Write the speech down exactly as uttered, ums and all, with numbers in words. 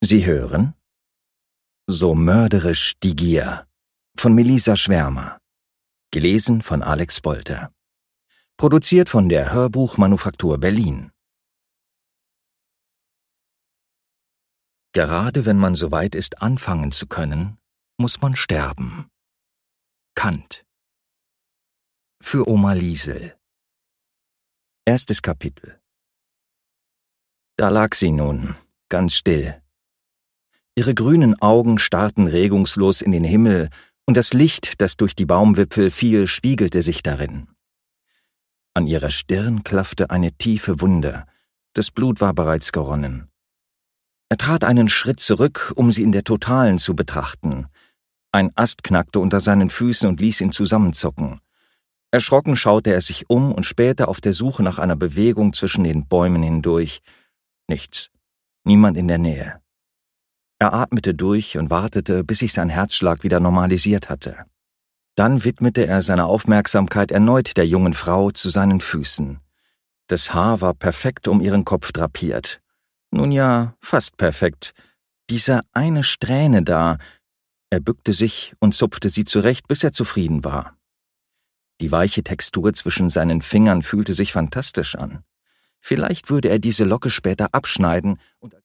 Sie hören So mörderisch die Gier von Melissa Schwärmer. Gelesen von Alex Bolter. Produziert von der Hörbuchmanufaktur Berlin. Gerade wenn man so weit ist, anfangen zu können, muss man sterben. Kant. Für Oma Liesel. Erstes Kapitel. Da lag sie nun, ganz still. Ihre grünen Augen starrten regungslos in den Himmel, und das Licht, das durch die Baumwipfel fiel, spiegelte sich darin. An ihrer Stirn klaffte eine tiefe Wunde, das Blut war bereits geronnen. Er trat einen Schritt zurück, um sie in der Totalen zu betrachten. Ein Ast knackte unter seinen Füßen und ließ ihn zusammenzucken. Erschrocken schaute er sich um und spähte auf der Suche nach einer Bewegung zwischen den Bäumen hindurch. Nichts, niemand in der Nähe. Er atmete durch und wartete, bis sich sein Herzschlag wieder normalisiert hatte. Dann widmete er seine Aufmerksamkeit erneut der jungen Frau zu seinen Füßen. Das Haar war perfekt um ihren Kopf drapiert. Nun ja, fast perfekt. Diese eine Strähne da. Er bückte sich und zupfte sie zurecht, bis er zufrieden war. Die weiche Textur zwischen seinen Fingern fühlte sich fantastisch an. Vielleicht würde er diese Locke später abschneiden und